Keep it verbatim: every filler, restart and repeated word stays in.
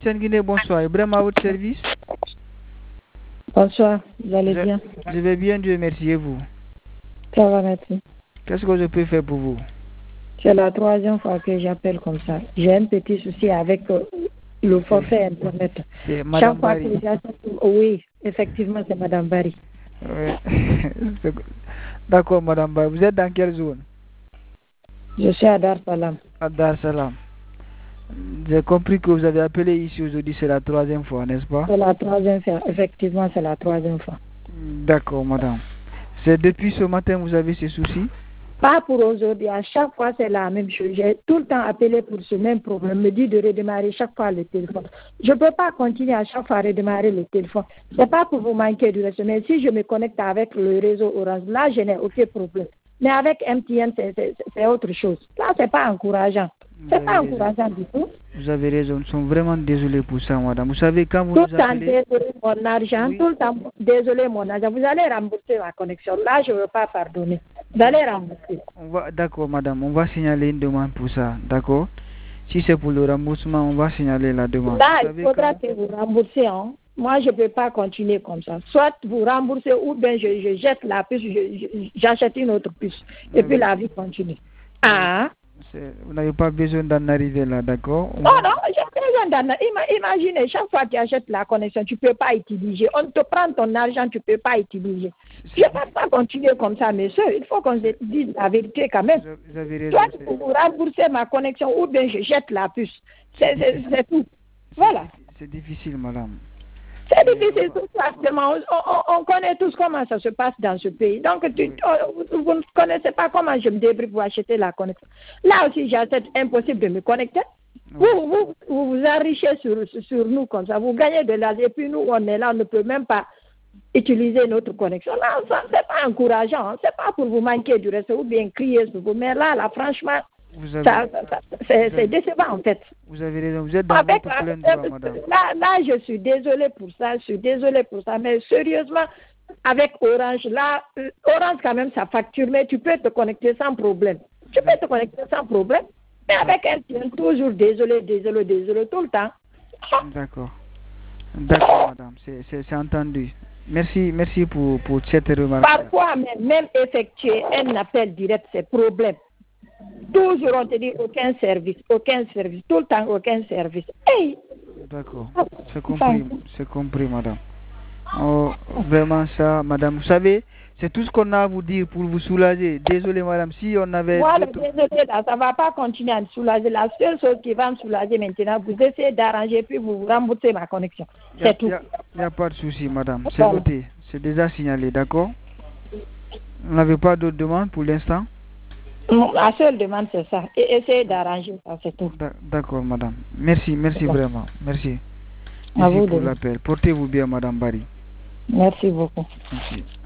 Guinée, bonsoir. Ibrahim à votre service. Bonsoir, vous allez je, bien? Je vais bien, Dieu merci, et vous? Ça va, merci. Qu'est-ce que je peux faire pour vous? C'est la troisième fois que j'appelle comme ça. J'ai un petit souci avec euh, le forfait Internet. C'est Madame Chaque fois Barry. que j'appelle, oui, effectivement, c'est Madame Barry. Oui. D'accord, Madame Barry. Vous êtes dans quelle zone? Je suis à Dar Salam. À Dar Salam. J'ai compris que vous avez appelé ici aujourd'hui, c'est la troisième fois, n'est-ce pas? C'est la troisième fois, effectivement, c'est la troisième fois. D'accord, madame. C'est depuis ce matin que vous avez ces soucis? Pas pour aujourd'hui, à chaque fois c'est la même chose. J'ai tout le temps appelé pour ce même problème, me dit de redémarrer chaque fois le téléphone. Je ne peux pas continuer à chaque fois à redémarrer le téléphone. Ce n'est pas pour vous manquer du respect, mais si je me connecte avec le réseau Orange, là je n'ai aucun problème. Mais avec M T N, c'est autre chose. Là, ce n'est pas encourageant. Ce n'est pas raison. encourageant du tout. Vous avez raison, nous sommes vraiment désolés pour ça, madame. Vous savez, quand vous tout nous appelez... Tout le temps, désolé mon argent, oui. Tout le temps, désolé mon argent. Vous allez rembourser ma connexion. Là, je ne veux pas pardonner. Vous allez rembourser. D'accord, madame, on va signaler une demande pour ça, d'accord? Si c'est pour le remboursement, on va signaler la demande. Là, il faudra quand... que vous remboursez, hein. Moi, je ne peux pas continuer comme ça. Soit vous remboursez ou bien je, je jette la puce, j'achète une autre puce. Et oui. Puis la vie continue. Ah. Vous n'avez pas besoin d'en arriver là, d'accord? Non, non, j'ai besoin d'en arriver. Imaginez, chaque fois que tu achètes la connexion, tu ne peux pas utiliser. On te prend ton argent, tu ne peux pas utiliser. Je ne peux pas continuer comme ça, mes soeurs. Il faut qu'on se dise la vérité quand même. Vous avez raison. Soit vous remboursez ma connexion ou bien je jette la puce. C'est tout. Voilà. C'est difficile, madame. C'est difficile tout actuellement. On, on, on connaît tous comment ça se passe dans ce pays. Donc, tu, oui. vous, vous ne connaissez pas comment je me débrouille pour acheter la connexion. Là aussi, j'achète impossible de me connecter. Oui. Vous, vous, vous vous enrichez sur, sur nous comme ça. Vous gagnez de l'argent et puis nous, on est là, on ne peut même pas utiliser notre connexion. Là, ça, c'est pas encourageant. Hein. C'est pas pour vous manquer du respect ou bien crier sur vous. Mais là, là, franchement, avez... c'est décevant en fait. Vous avez raison, vous êtes dans Avec, votre plein droit, madame. Là, là, je suis désolée pour ça, je suis désolée pour ça, mais sérieusement, avec Orange, là, Orange quand même, ça facture, mais tu peux te connecter sans problème. Tu peux te connecter sans problème, mais avec M T N, toujours désolé, désolé, désolé, tout le temps. D'accord. D'accord, madame, c'est entendu. Merci, merci pour, pour cette remarque. Parfois, même, même effectuer un appel direct, c'est problème. Toujours on te dit aucun service, aucun service, tout le temps aucun service. Hey! D'accord, c'est compris, c'est compris, madame. Oh, vraiment ça, madame. Vous savez, c'est tout ce qu'on a à vous dire pour vous soulager. Désolé, madame, si on avait... Voilà, désolé, là, ça ne va pas continuer à me soulager. La seule chose qui va me soulager maintenant, vous essayez d'arranger puis vous remboursez ma connexion. C'est tout. Il n'y a, a pas de souci, madame. C'est noté. C'est déjà signalé, d'accord? Vous n'avez pas d'autres demandes pour l'instant? La seule demande, c'est ça. Et essayez d'arranger ça, c'est tout. D'accord, madame. Merci, merci vraiment. Merci. Merci pour l'appel. Portez-vous bien, madame Barry. Merci beaucoup. Merci.